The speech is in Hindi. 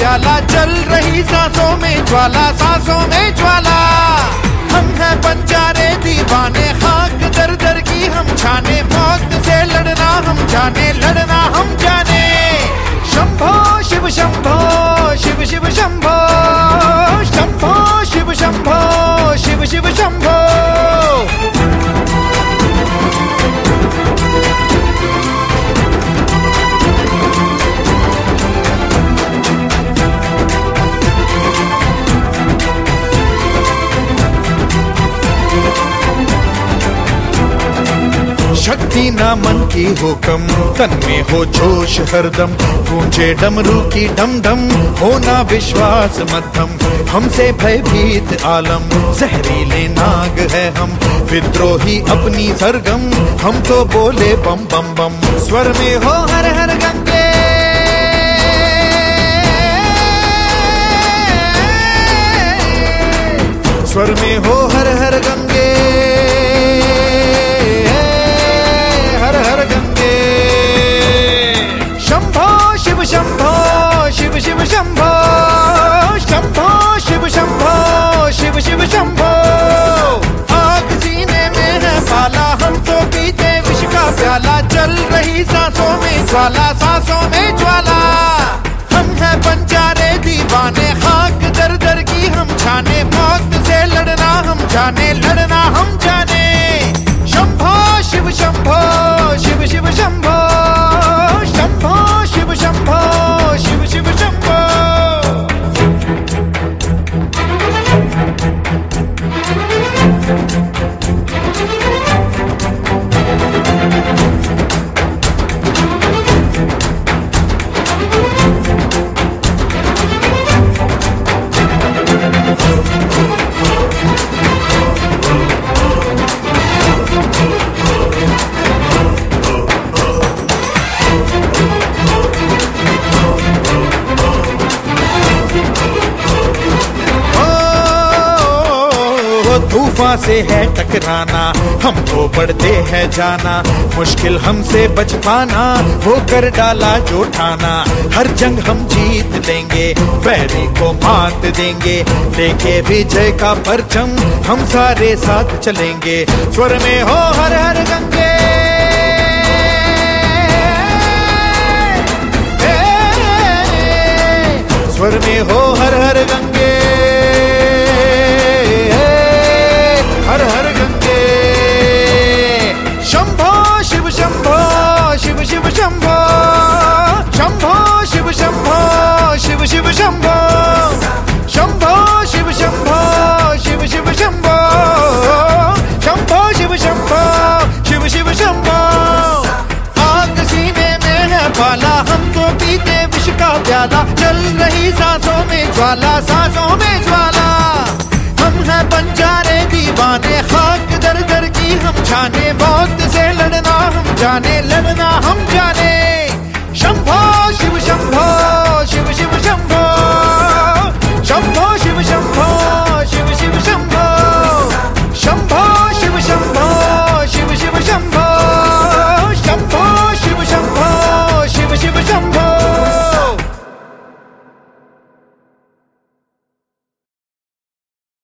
प्याला, चल रही सांसों में ज्वाला, सांसों में ज्वाला। हम हैं बंजारे दीवाने, खाक दर दर की हम छाने, मौत से लड़ना हम जाने, लड़ना हम जाने। शंभो शिव शंभो, शिव शिव शंभो, शंभो शिव शंभो, शिव शिव शंभो। शक्ति ना मन की हो कम, तन में हो जोश हरदम, गूंजे डमरू की डम डम, होना विश्वास मध्यम। हमसे भयभीत आलम, जहरीले नाग है हम, विद्रोही अपनी सरगम, हम तो बोले बम बम बम। स्वर में हो हर हर गंगे, स्वर में हो हर हर गंगे, शंभो शिव शिव शंभो, शंभो शिव शंभो, शिव शिव शंभो। आग सीने में है पाला, हम तो पीते विष का प्याला, चल रही सांसों में ज्वाला, सांसों में ज्वाला। हम हैं बंजारे दीवाने, खाक दर दर की हम छाने, मौत से लड़ना हम जाने, लड़ना हम जाने। शंभो शिव शंभो, शिव शिव शंभो, शंभो शिव शंभो, शिव शिव शंभो। तूफान से है टकराना, हमको बढ़ते हैं जाना, मुश्किल हमसे बच पाना, वो कर डाला जो ठाना। हर जंग हम जीत लेंगे, वैरी को मात देंगे, लेके विजय का परचम हम सारे साथ चलेंगे। स्वर में हो हर हर गंगे, स्वर में हो हर हर गंगे, हर हर गंगे। शंभो शिव शंभो, शिव शिव शंभो, शंभो शिव शंभो, शिव शिव शंभो, शंभो शिव शंभो, शिव शिव शंभो, शंभो शिव शंभो, शिव शिव शंभो। आग सीने में है पाला, हम तो पीते विष का प्याला, चल रही सांसों में ज्वाला, सांसों में ज्वाला। हम हैं बंजारे दीवाने, खाक दर दर की हम छाने, मौत से लड़ना हम जाने, लड़ना हम जाने। शंभो शिव शंभो।